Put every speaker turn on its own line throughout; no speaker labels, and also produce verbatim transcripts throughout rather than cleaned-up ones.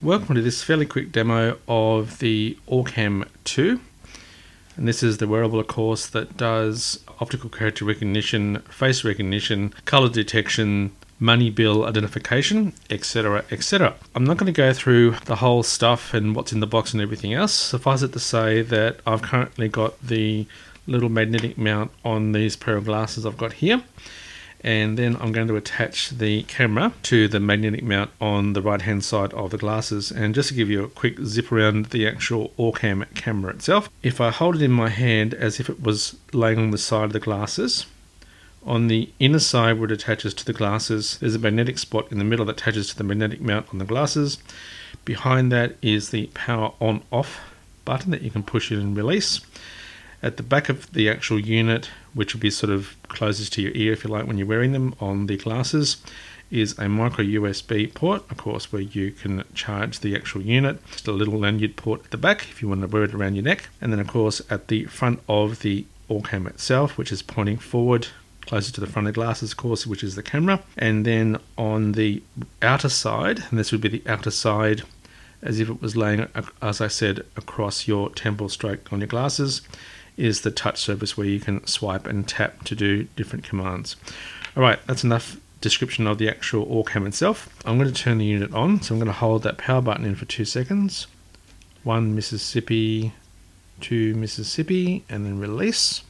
Welcome to this fairly quick demo of the Orcam two, and this is the wearable, of course, that does optical character recognition, face recognition, color detection, money bill identification, etc, et cetera. I'm not going to go through the whole stuff and what's in the box and everything else. Suffice it to say that I've currently got the little magnetic mount on these pair of glasses I've got here. And then I'm going to attach the camera to the magnetic mount on the right hand side of the glasses. And just to give you a quick zip around the actual Orcam camera itself, if I hold it in my hand as if it was laying on the side of the glasses, on the inner side where it attaches to the glasses, there's a magnetic spot in the middle that attaches to the magnetic mount on the glasses. Behind that is the power on off button that you can push in and release. At the back of the actual unit, which will be sort of closest to your ear if you like when you're wearing them on the glasses, is a micro U S B port, of course, where you can charge the actual unit. Just a little lanyard port at the back if you want to wear it around your neck. And then of course at the front of the Orcam itself, which is pointing forward, closer to the front of the glasses, of course, which is the camera. And then on the outer side, and this would be the outer side as if it was laying, as I said, across your temple stroke on your glasses, is the touch surface where you can swipe and tap to do different commands. Alright, that's enough description of the actual Orcam itself. I'm going to turn the unit on, so I'm going to hold that power button in for two seconds. One Mississippi, two Mississippi, and then release.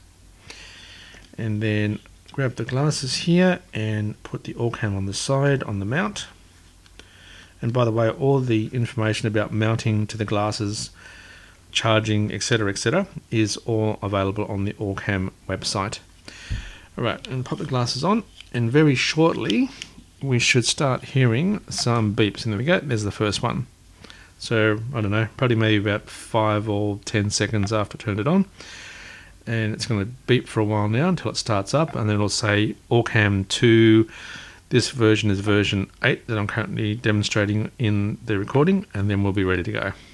And then grab the glasses here and put the Orcam on the side on the mount. And by the way, all the information about mounting to the glasses, charging, etc, et cetera, is all available on the Orcam website. Alright, and pop the glasses on, and very shortly we should start hearing some beeps. And there we go, there's the first one. So, I don't know, probably maybe about five or ten seconds after I turned it on. And it's going to beep for a while now until it starts up, and then it'll say Orcam two. This version is version eight that I'm currently demonstrating in the recording, and then we'll be ready to go.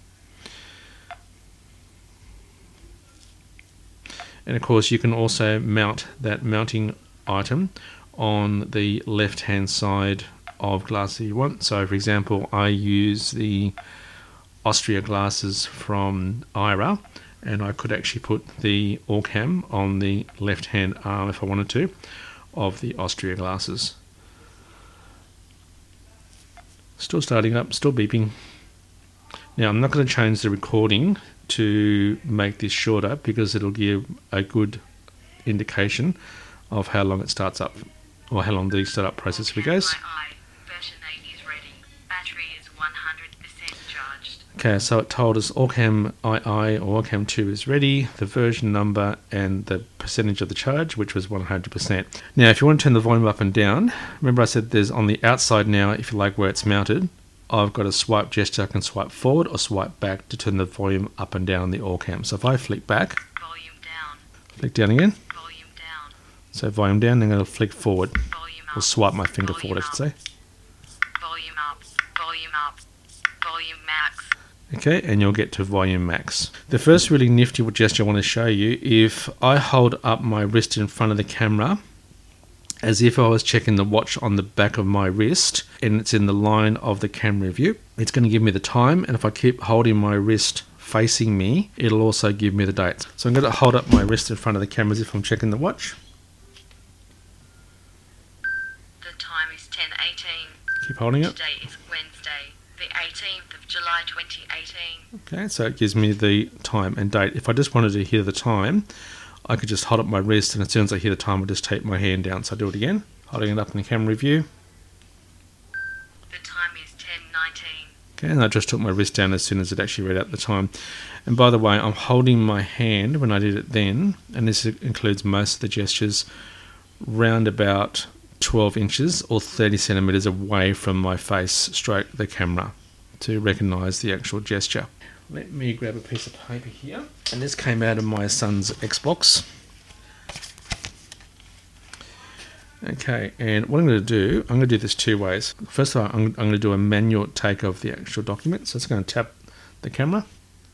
And of course you can also mount that mounting item on the left hand side of glasses you want. So for example, I use the Austria glasses from Aira, and I could actually put the Orcam on the left hand arm if I wanted to of the Austria glasses. Still starting up, still beeping. Now I'm not going to change the recording to make this shorter because it'll give a good indication of how long it starts up, or how long the startup process goes.
Version eight is ready. Battery is one hundred percent charged.
Okay, so it told us Orcam two or Orcam two is ready, the version number and the percentage of the charge, which was one hundred percent. Now if you want to turn the volume up and down, remember I said there's on the outside now, if you like where it's mounted, I've got a swipe gesture. I can swipe forward or swipe back to turn the volume up and down the Orcam. So if I flick back,
volume down,
flick down again,
volume down,
so volume down, then I'm going to flick forward,
volume up,
or swipe my finger
volume
forward I should say.
Volume up, volume up, volume max.
Okay, and you'll get to volume max. The first really nifty gesture I want to show you, if I hold up my wrist in front of the camera, as if I was checking the watch on the back of my wrist, and it's in the line of the camera view, it's going to give me the time, and if I keep holding my wrist facing me, it'll also give me the dates. So I'm going to hold up my wrist in front of the camera as if I'm checking the watch.
The time is ten eighteen.
Keep holding it.
Today is Wednesday, the eighteenth of July twenty eighteen.
Okay, so it gives me the time and date. If I just wanted to hear the time, I could just hold up my wrist, and as soon as I hear the time, I'll just take my hand down. So I do it again, holding it up in the camera view.
The time is ten nineteen.
Okay, and I just took my wrist down as soon as it actually read out the time. And by the way, I'm holding my hand when I did it then, and this includes most of the gestures, round about twelve inches or thirty centimeters away from my face stroke the camera to recognize the actual gesture. Let me grab a piece of paper here, and this came out of my son's Xbox. Okay, and what I'm going to do, I'm going to do this two ways. First of all, I'm, I'm going to do a manual take of the actual document, so it's going to tap the camera.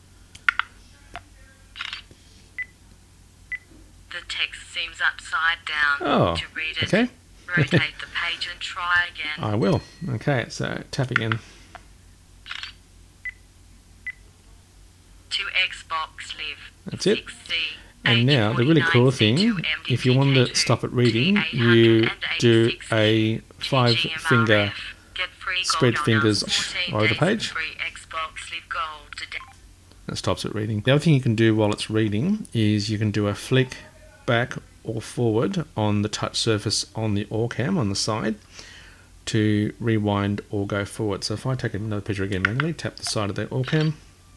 The text seems upside down.
Oh,
to read it,
okay.
rotate the page and try again.
I will. Okay, so tap again.
Xbox Live.
That's it.
six C,
And now, the really cool thing, if you want to stop it reading, you do a five finger spread fingers over the page. That stops it reading. The other thing you can do while it's reading is you can do a flick back or forward on the touch surface on the Orcam on the side to rewind or go forward. So if I take another picture again manually, tap the side of the Orcam.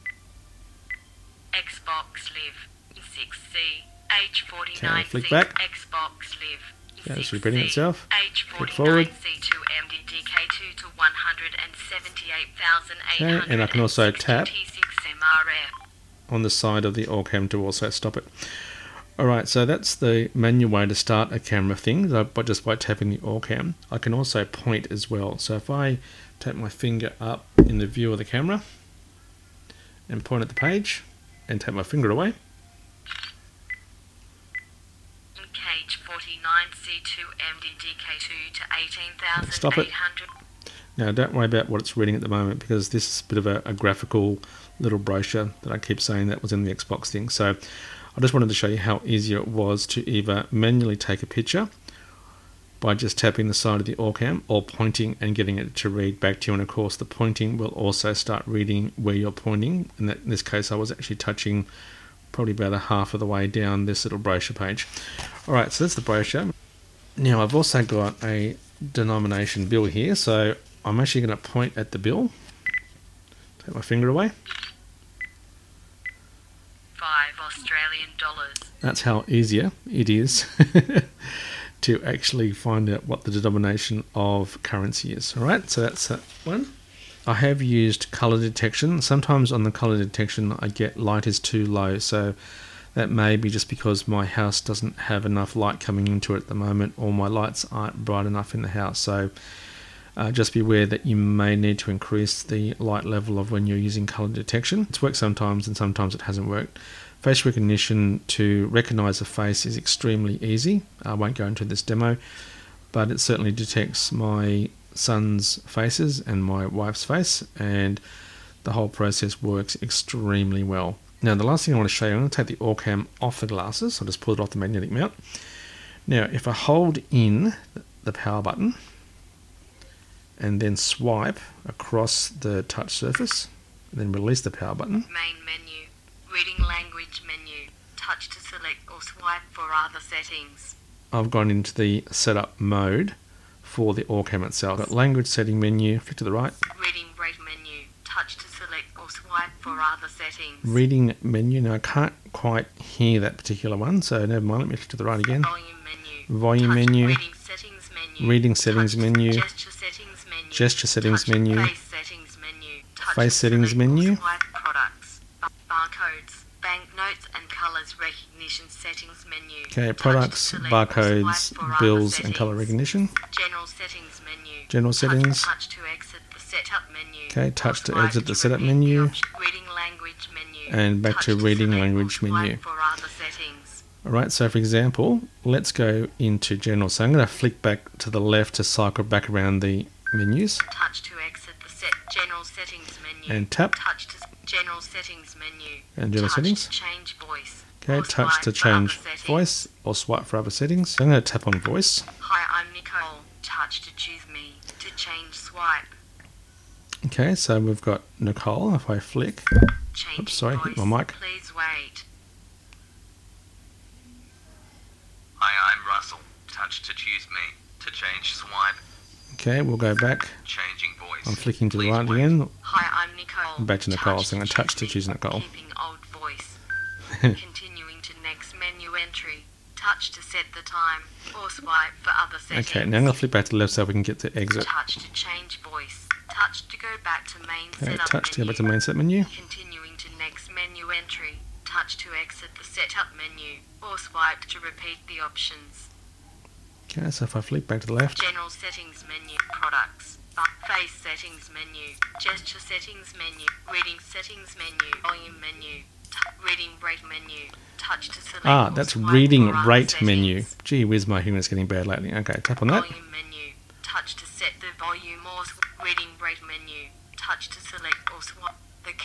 Xbox Live six C H forty-nine
Okay, flick back.
Xbox Live.
Yeah, it's repeating itself.
H
Flick forward.
C two M D D K two to one hundred seventy-eight thousand eight hundred.
Okay, and I can also tap
T six M R F.
on the side of the Orcam to also stop it. Alright, so that's the manual way to start a camera thing, but just by tapping the Orcam. I can also point as well. So if I tap my finger up in the view of the camera and point at the page and tap my finger away.
Cage forty-nine C two M D D K two to eighteen thousand
Stop it.
eight hundred.
Now don't worry about what it's reading at the moment because this is a bit of a, a graphical little brochure that I keep saying that was in the Xbox thing. So I just wanted to show you how easy it was to either manually take a picture by just tapping the side of the Orcam or pointing and getting it to read back to you. And of course the pointing will also start reading where you're pointing. In, that, in this case I was actually touching probably about a half of the way down this little brochure page. Alright, so that's the brochure. Now I've also got a denomination bill here, so I'm actually going to point at the bill. Take my finger away.
Five Australian dollars.
That's how easier it is to actually find out what the denomination of currency is. Alright, so that's that one. I have used color detection. Sometimes on the color detection I get light is too low, so that may be just because my house doesn't have enough light coming into it at the moment, or my lights aren't bright enough in the house. So uh, just be aware that you may need to increase the light level of when you're using color detection. It's worked sometimes and sometimes it hasn't worked. Face recognition to recognize a face is extremely easy. I won't go into this demo, but it certainly detects my son's faces and my wife's face, and the whole process works extremely well. Now the last thing I want to show you, I'm going to take the Orcam off the glasses. I'll just pull it off the magnetic mount. Now if I hold in the power button and then swipe across the touch surface and then release the power button.
Main menu. Reading language menu. Touch to select or swipe for other settings.
I've gone into the setup mode for the Orcam itself. Got language setting menu, flick to the right.
Reading rate menu. Touch to select or swipe for other settings.
Reading menu. Now I can't quite hear that particular one, so never mind. Let me flick to the right again.
Volume menu.
Volume
Touch
menu.
Reading settings menu.
Reading settings
Touch
menu.
Gesture settings menu.
Gesture settings
Touch
menu.
Face settings menu. Touch
Face
to
settings
select or
menu.
swipe products. Barcodes. Banknotes and colors recognition settings menu.
Okay,
Touch to
products,
select or
barcodes,
swipe for other
bills, and color
settings.
recognition.
General settings menu.
General settings.
Touch, touch to exit the setup menu.
Okay, touch to
Swipe
exit the
to
setup
repeat the
menu.
option. Reading language menu.
And back
Touch
to reading
select or
language
swipe
menu.
For other settings.
Alright, so for example, let's go into general. So I'm going to flick back to the left to cycle back around the menus.
Touch to exit the set general settings menu.
And tap.
Touch to general settings menu.
And general
touch
settings.
To change voice.
Okay,
or
touch
swipe
to
for
change
other settings.
voice or swipe for other settings. So I'm going to tap on voice.
Hi, I'm Nicole. Touch to choose me. To change swipe.
Okay, so we've got Nicole. If I flick,
Changing
oops, sorry,
voice.
hit my mic.
Please wait.
Hi, I'm Russell. Touch to choose me. To change swipe.
Okay, we'll go back.
Changing voice.
I'm flicking to the
Please
right
wait.
again.
Hi, I'm Nicole.
Back to Nicole, so I'm going to touch to choose
me.
Nicole.
Keeping old voice. Continuing to next menu entry. Touch to set the time. Or swipe for other settings.
Okay, now I'm going to flick back to the left so we can get to exit.
Touch to change voice. Touch to go back to main
Okay,
setup
touch to go
menu.
back to the main set menu.
Continuing to next menu entry. Touch to exit the setup menu. Or swipe to repeat the options.
Okay, so if I flick back to the left.
General settings menu. Products. Face settings menu. Gesture settings menu. Reading settings menu. Volume menu. T- reading rate menu. Touch to select.
Ah,
or
that's
swipe
reading
for other
rate
settings.
menu. Gee whiz, my humor's getting bad lately. Okay, tap on that.
Volume menu. Touch to set the volume or sw- reading rate menu. Touch to select or swipe the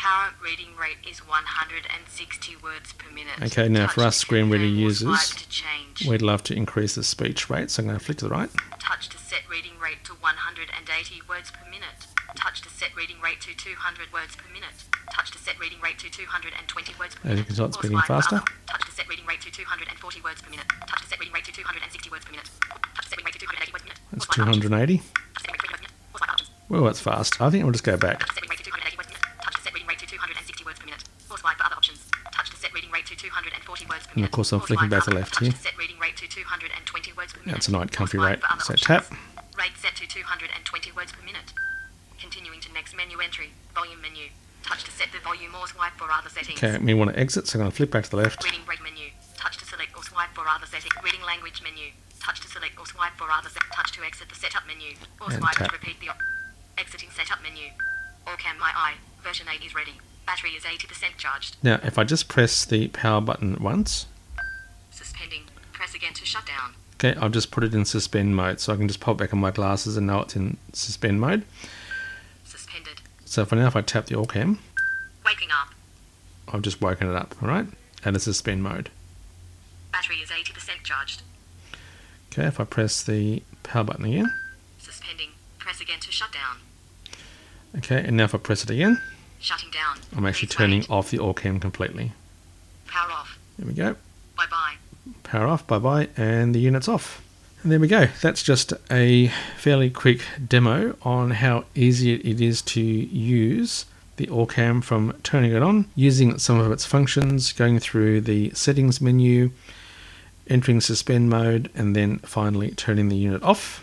Power reading rate is one hundred sixty words per minute.
Okay, now for
Touch
us screen reader
confirm or
users,
swipe to change.
we'd love to increase the speech rate, so I'm going to flick to the right.
Touch to set reading rate to one hundred eighty words per minute. Touch to set reading rate to two hundred words per minute. Touch to set reading rate to two hundred twenty words per
As you
minute.
can tell, it's
Or
speeding
swipe up.
faster.
Touch to set reading rate to two hundred forty words per minute. Touch to set reading rate to two hundred sixty words per minute. Touch to set reading rate to two hundred eighty words per minute. Or
That's
swipe
two
up.
hundred eighty.
Touch to set reading rate to two hundred words per minute. Or swipe up.
Well, that's fast. I think we'll just go back.
Touch to set reading rate to two hundred eighty words per minute. Touch to set reading rate to two hundred sixty words per minute. Or swipe for other options. Touch to set reading rate to two hundred forty words per minute.
And of course, I'm
Or
flicking
swipe
back to
up.
left
Touch
here.
to set reading rate to two hundred twenty words per minute.
That's a night
Or
comfy
swipe
rate.
for other
So
options.
tap.
Rate set to two hundred twenty words per minute. Continuing to next menu entry. Volume menu. Touch to set the volume or swipe for other settings.
Okay, we want to exit, so I'm going to flip back to the left.
Reading rate menu. Touch to select or swipe for other settings. Reading language menu. Touch to select or swipe for other settings. Touch to exit the setup menu. Or
And
swipe
tap.
to repeat the op- exiting setup menu. Allcam My Eye. Version eight is ready. Battery is eighty percent charged.
Now, if I just press the power button once,
Suspending. Press again to shut down.
okay, I'll just put it in suspend mode, so I can just pop back on my glasses and know it's in suspend mode.
Suspended.
So for now, if I tap the Allcam,
Waking up.
I've just woken it up, alright? And it's suspend mode.
Battery is eighty percent charged.
Okay, if I press the power button again,
Suspending. Press again to shut down.
okay, and now if I press it again,
Shutting down.
I'm actually
Please
turning
wait.
off the Allcam completely.
Power off.
There we go.
Bye bye.
Power off, bye bye, and the unit's off. And there we go. That's just a fairly quick demo on how easy it is to use the Allcam, from turning it on, using some of its functions, going through the settings menu, entering suspend mode, and then finally turning the unit off.